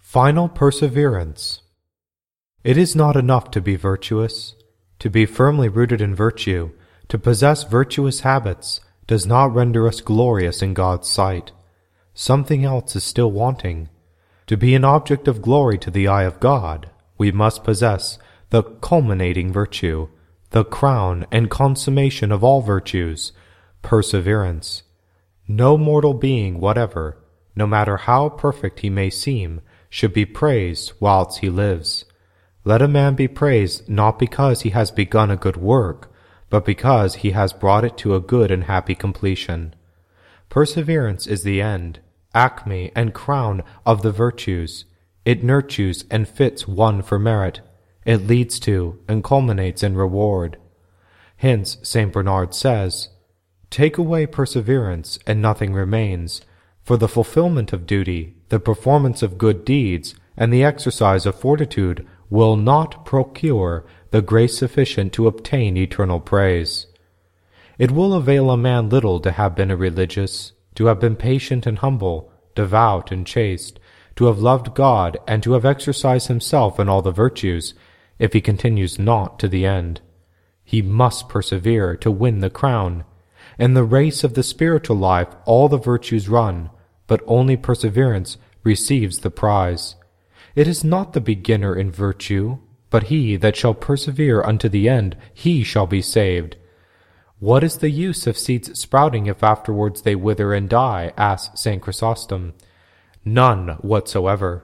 Final perseverance. It is not enough to be virtuous. To be firmly rooted in virtue, to possess virtuous habits, does not render us glorious in God's sight. Something else is still wanting. To be an object of glory to the eye of God, we must possess the culminating virtue, the crown and consummation of all virtues, perseverance. No mortal being whatever, no matter how perfect he may seem, should be praised whilst he lives. Let a man be praised not because he has begun a good work, but because he has brought it to a good and happy completion. Perseverance is the end, acme and crown of the virtues. It nurtures and fits one for merit. It leads to and culminates in reward. Hence St. Bernard says, "Take away perseverance, and nothing remains. For the fulfillment of duty, the performance of good deeds, and the exercise of fortitude will not procure the grace sufficient to obtain eternal praise." It will avail a man little to have been a religious, to have been patient and humble, devout and chaste, to have loved God, and to have exercised himself in all the virtues, if he continues not to the end. He must persevere to win the crown. In the race of the spiritual life all the virtues run, but only perseverance receives the prize. It is not the beginner in virtue, but he that shall persevere unto the end, he shall be saved. What is the use of seeds sprouting if afterwards they wither and die? Asks St. Chrysostom. None whatsoever.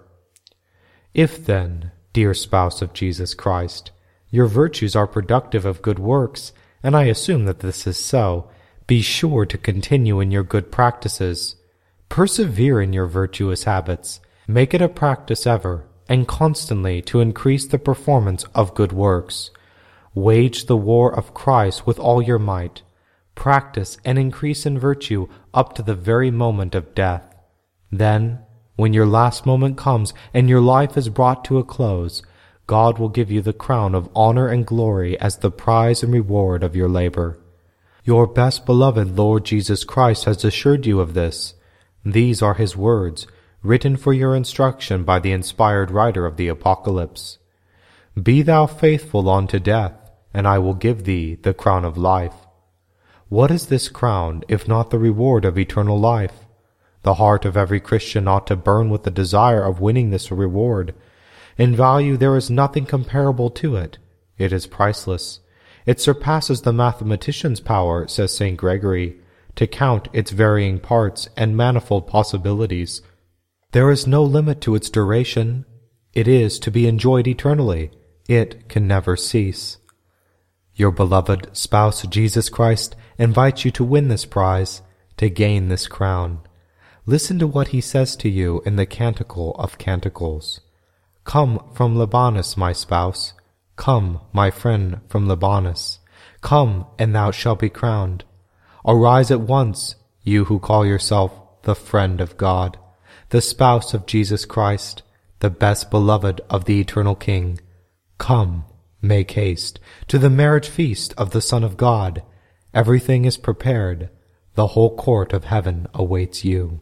If then, dear spouse of Jesus Christ, your virtues are productive of good works, and I assume that this is so, be sure to continue in your good practices. Persevere in your virtuous habits. Make it a practice ever and constantly to increase the performance of good works. Wage the war of Christ with all your might. Practice and increase in virtue up to the very moment of death. Then, when your last moment comes and your life is brought to a close, God will give you the crown of honor and glory as the prize and reward of your labor. Your best beloved Lord Jesus Christ has assured you of this. These are his words, written for your instruction by the inspired writer of the Apocalypse. Be thou faithful unto death, and I will give thee the crown of life. What is this crown, if not the reward of eternal life? The heart of every Christian ought to burn with the desire of winning this reward. In value there is nothing comparable to it. It is priceless. It surpasses the mathematician's power, says St. Gregory, to count its varying parts and manifold possibilities. There is no limit to its duration. It is to be enjoyed eternally. It can never cease. Your beloved spouse Jesus Christ invites you to win this prize, to gain this crown. Listen to what he says to you in the Canticle of Canticles. Come from Libanus, my spouse. Come, my friend, from Libanus. Come, and thou shalt be crowned. Arise at once, you who call yourself the friend of God, the spouse of Jesus Christ, the best beloved of the eternal King. Come, make haste, to the marriage feast of the Son of God. Everything is prepared. The whole court of heaven awaits you.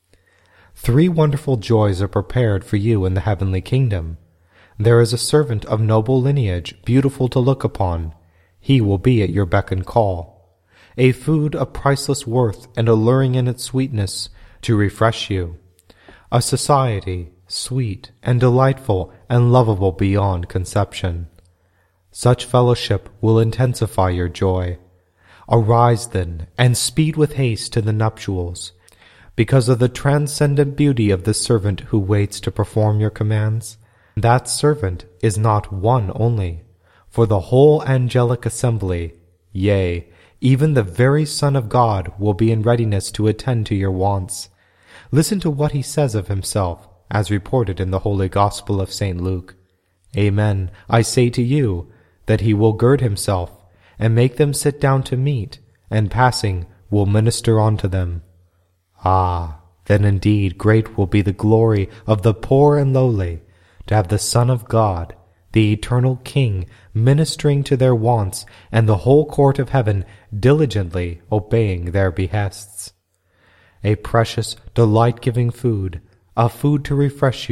3 wonderful joys are prepared for you in the heavenly kingdom. There is a servant of noble lineage, beautiful to look upon. He will be at your beck and call. A food of priceless worth and alluring in its sweetness to refresh you. A society, sweet and delightful and lovable beyond conception. Such fellowship will intensify your joy. Arise then, and speed with haste to the nuptials, because of the transcendent beauty of the servant who waits to perform your commands. That servant is not one only, for the whole angelic assembly, yea, even the very Son of God will be in readiness to attend to your wants. Listen to what he says of himself, as reported in the Holy Gospel of St. Luke. Amen, I say to you, that he will gird himself, and make them sit down to meat, and passing will minister unto them. Ah, then indeed great will be the glory of the poor and lowly, to have the Son of God, the eternal King, ministering to their wants, and the whole court of heaven diligently obeying their behests. A precious, delight-giving food, a food to refresh you,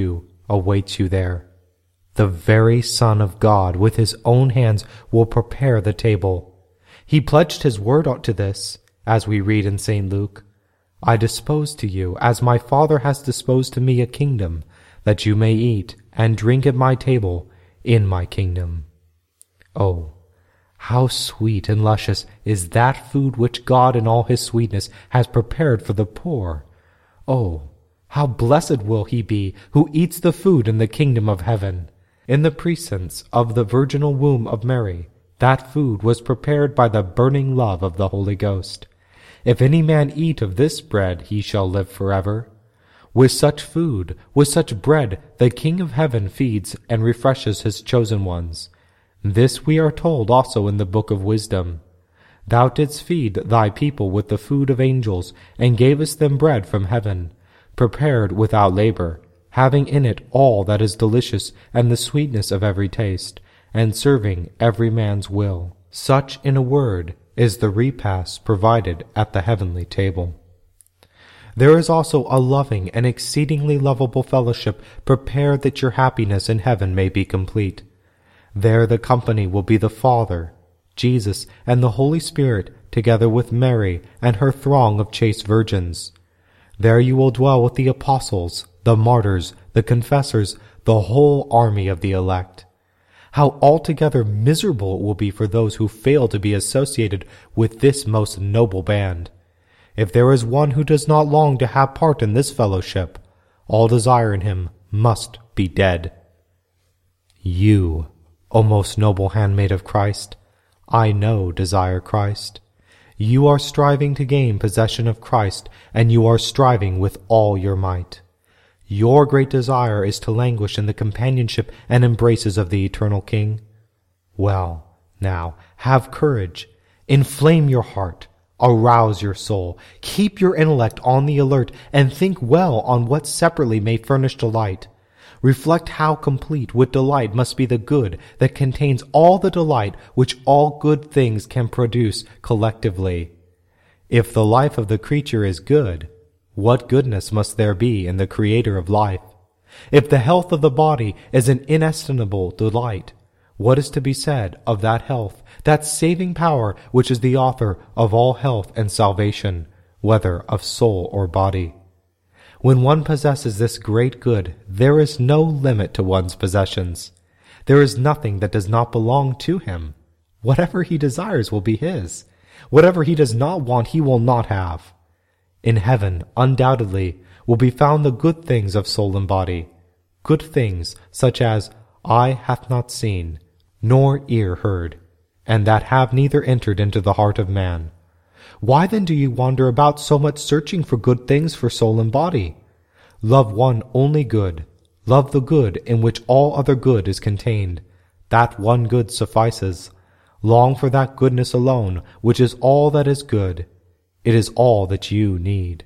awaits you there. The very Son of God with his own hands will prepare the table. He pledged his word to this, as we read in St. Luke. I dispose to you, as my Father has disposed to me, a kingdom, that you may eat and drink at my table in my kingdom. Oh, how sweet and luscious is that food which God in all his sweetness has prepared for the poor! Oh, how blessed will he be who eats the food in the kingdom of heaven! In the precincts of the virginal womb of Mary, that food was prepared by the burning love of the Holy Ghost. If any man eat of this bread, he shall live forever. With such food, with such bread, the King of heaven feeds and refreshes his chosen ones. This we are told also in the Book of Wisdom. Thou didst feed thy people with the food of angels, and gavest them bread from heaven, prepared without labor, having in it all that is delicious and the sweetness of every taste, and serving every man's will. Such, in a word, is the repast provided at the heavenly table. There is also a loving and exceedingly lovable fellowship prepared that your happiness in heaven may be complete. There the company will be the Father, Jesus, and the Holy Spirit, together with Mary and her throng of chaste virgins. There you will dwell with the apostles, the martyrs, the confessors, the whole army of the elect. How altogether miserable it will be for those who fail to be associated with this most noble band. If there is one who does not long to have part in this fellowship, all desire in him must be dead. You, O most noble handmaid of Christ, I know desire Christ. You are striving to gain possession of Christ, and you are striving with all your might. Your great desire is to languish in the companionship and embraces of the eternal King. Well, now, have courage, inflame your heart, arouse your soul, keep your intellect on the alert, and think well on what separately may furnish delight. Reflect how complete with delight must be the good that contains all the delight which all good things can produce collectively. If the life of the creature is good, what goodness must there be in the Creator of life? If the health of the body is an inestimable delight, what is to be said of that health, that saving power which is the author of all health and salvation, whether of soul or body? When one possesses this great good, there is no limit to one's possessions. There is nothing that does not belong to him. Whatever he desires will be his. Whatever he does not want, he will not have. In heaven, undoubtedly, will be found the good things of soul and body, good things such as eye hath not seen, nor ear heard, and that have neither entered into the heart of man. Why then do you wander about so much searching for good things for soul and body? Love one only good. Love the good in which all other good is contained. That one good suffices. Long for that goodness alone, which is all that is good. It is all that you need.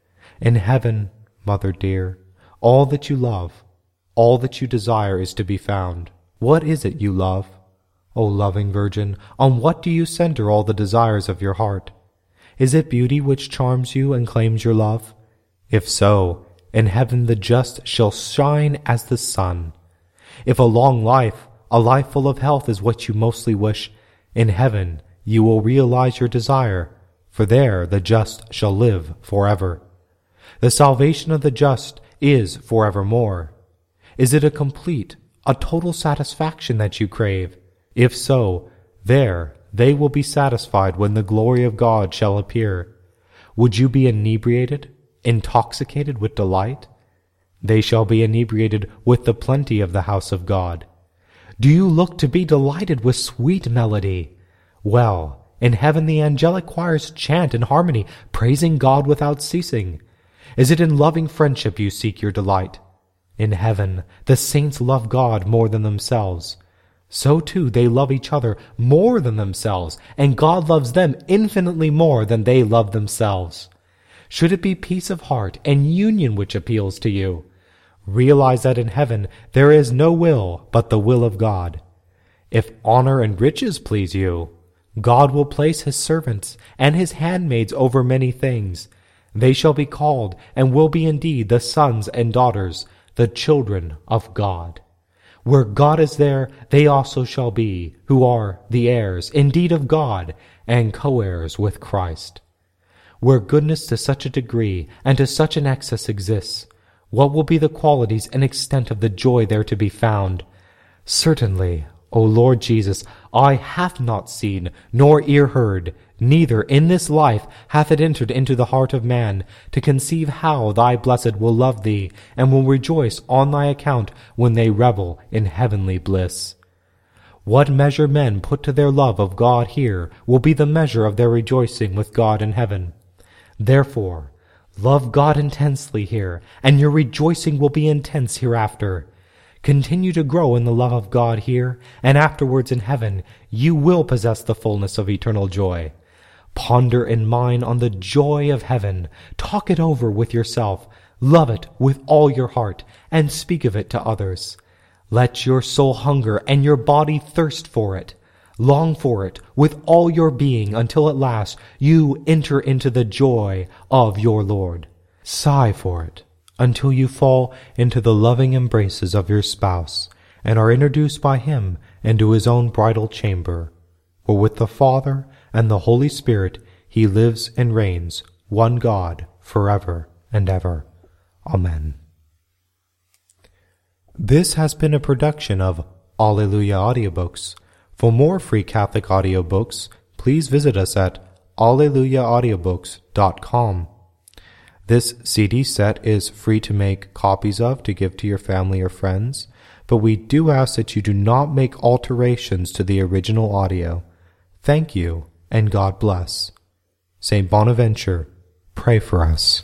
In heaven, mother dear, all that you love, all that you desire is to be found. What is it you love? O loving Virgin, on what do you center all the desires of your heart? Is it beauty which charms you and claims your love? If so, in heaven the just shall shine as the sun. If a long life, a life full of health is what you mostly wish, in heaven you will realize your desire, for there the just shall live forever. The salvation of the just is forevermore. Is it a complete, a total satisfaction that you crave? If so, there they will be satisfied when the glory of God shall appear. Would you be inebriated, intoxicated with delight? They shall be inebriated with the plenty of the house of God. Do you look to be delighted with sweet melody? Well, in heaven the angelic choirs chant in harmony, praising God without ceasing. Is it in loving friendship you seek your delight? In heaven the saints love God more than themselves. So too they love each other more than themselves, and God loves them infinitely more than they love themselves. Should it be peace of heart and union which appeals to you, realize that in heaven there is no will but the will of God. If honor and riches please you, God will place his servants and his handmaids over many things. They shall be called, and will be indeed the sons and daughters, the children of God. Where God is there, they also shall be, who are the heirs, indeed of God, and co-heirs with Christ. Where goodness to such a degree and to such an excess exists, what will be the qualities and extent of the joy there to be found? Certainly, O Lord Jesus, eye hath not seen, nor ear heard, neither in this life hath it entered into the heart of man, to conceive how thy blessed will love thee, and will rejoice on thy account when they revel in heavenly bliss. What measure men put to their love of God here will be the measure of their rejoicing with God in heaven. Therefore, love God intensely here, and your rejoicing will be intense hereafter. Continue to grow in the love of God here, and afterwards in heaven you will possess the fullness of eternal joy. Ponder in mind on the joy of heaven. Talk it over with yourself. Love it with all your heart, and speak of it to others. Let your soul hunger and your body thirst for it. Long for it with all your being until at last you enter into the joy of your Lord. Sigh for it until you fall into the loving embraces of your spouse and are introduced by him into his own bridal chamber, where with the Father and the Holy Spirit he lives and reigns, one God, forever and ever. Amen. This has been a production of Alleluia Audiobooks. For more free Catholic audiobooks, please visit us at alleluiaaudiobooks.com. This CD set is free to make copies of to give to your family or friends, but we do ask that you do not make alterations to the original audio. Thank you, and God bless. Saint Bonaventure, pray for us.